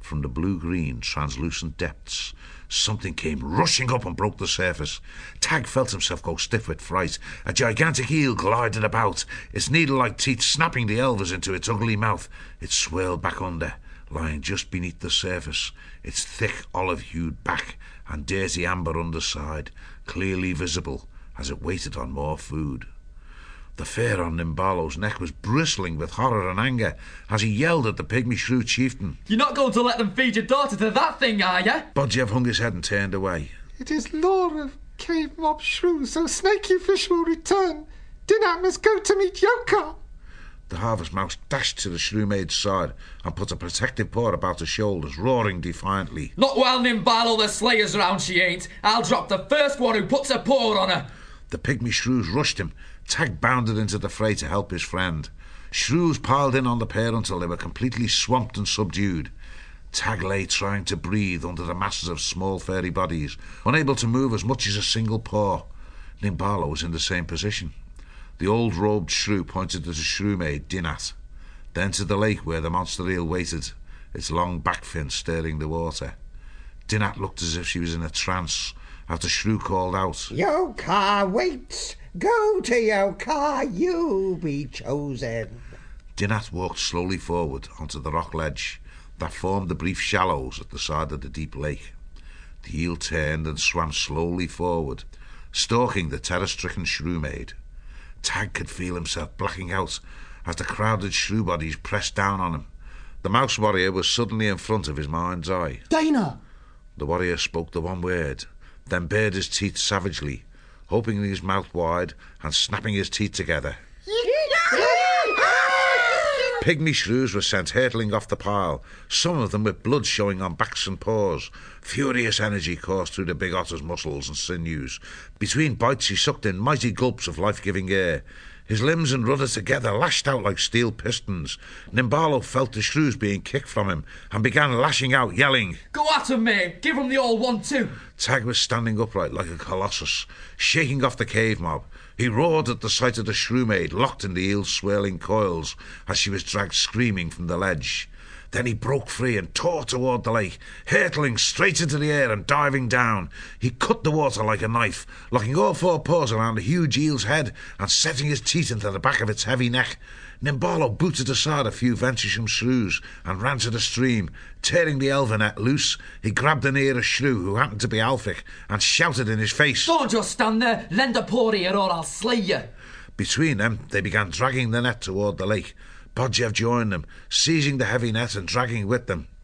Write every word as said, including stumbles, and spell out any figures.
from the blue-green, translucent depths. Something came rushing up and broke the surface. Tag felt himself go stiff with fright. A gigantic eel glided about, its needle-like teeth snapping the elvers into its ugly mouth. It swirled back under, lying just beneath the surface, its thick olive-hued back and dirty amber underside clearly visible as it waited on more food. The fur on Nimbalo's neck was bristling with horror and anger as he yelled at the pygmy shrew chieftain. You're not going to let them feed your daughter to that thing, are you? Bodjev hung his head and turned away. It is law of cave mob shrew, so Snaky Fish will return. Dinat must go to meet Yoka. The harvest mouse dashed to the shrew maid's side and put a protective paw about her shoulders, roaring defiantly. Not while Nimbalo the Slayer's round, she ain't. I'll drop the first one who puts a paw on her. The pygmy shrews rushed him. Tag bounded into the fray to help his friend. Shrews piled in on the pair until they were completely swamped and subdued. Tag lay trying to breathe under the masses of small furry bodies, unable to move as much as a single paw. Nimbalo was in the same position. The old robed shrew pointed to the shrew maid, Dinat, then to the lake where the monster eel waited, its long back fin stirring the water. Dinat looked as if she was in a trance. After Shrew called out, Yoka waits! Go to Yoka, you be chosen. Dinat walked slowly forward onto the rock ledge that formed the brief shallows at the side of the deep lake. The eel turned and swam slowly forward, stalking the terror-stricken shrew maid. Tag could feel himself blacking out as the crowded shrew bodies pressed down on him. The mouse warrior was suddenly in front of his mind's eye. Dana! The warrior spoke the one word, then bared his teeth savagely, opening his mouth wide and snapping his teeth together. Pygmy shrews were sent hurtling off the pile, some of them with blood showing on backs and paws. Furious energy coursed through the big otter's muscles and sinews. Between bites he sucked in mighty gulps of life-giving air. His limbs and rudder together lashed out like steel pistons. Nimbalo felt the shrews being kicked from him and began lashing out, yelling, Go at him, mate! Give him the old one too! Tag was standing upright like a colossus, shaking off the cave mob. He roared at the sight of the shrew maid, locked in the eel's swirling coils as she was dragged screaming from the ledge. Then he broke free and tore toward the lake, hurtling straight into the air and diving down. He cut the water like a knife, locking all four paws around the huge eel's head and setting his teeth into the back of its heavy neck. Nimbalo booted aside a few venturesome shrews and ran to the stream. Tearing the elver net loose, he grabbed the nearest shrew, who happened to be Alfik, and shouted in his face, Don't just stand there! Lend a paw here or I'll slay you! Between them, they began dragging the net toward the lake. Bodjev joined them, seizing the heavy net and dragging with them.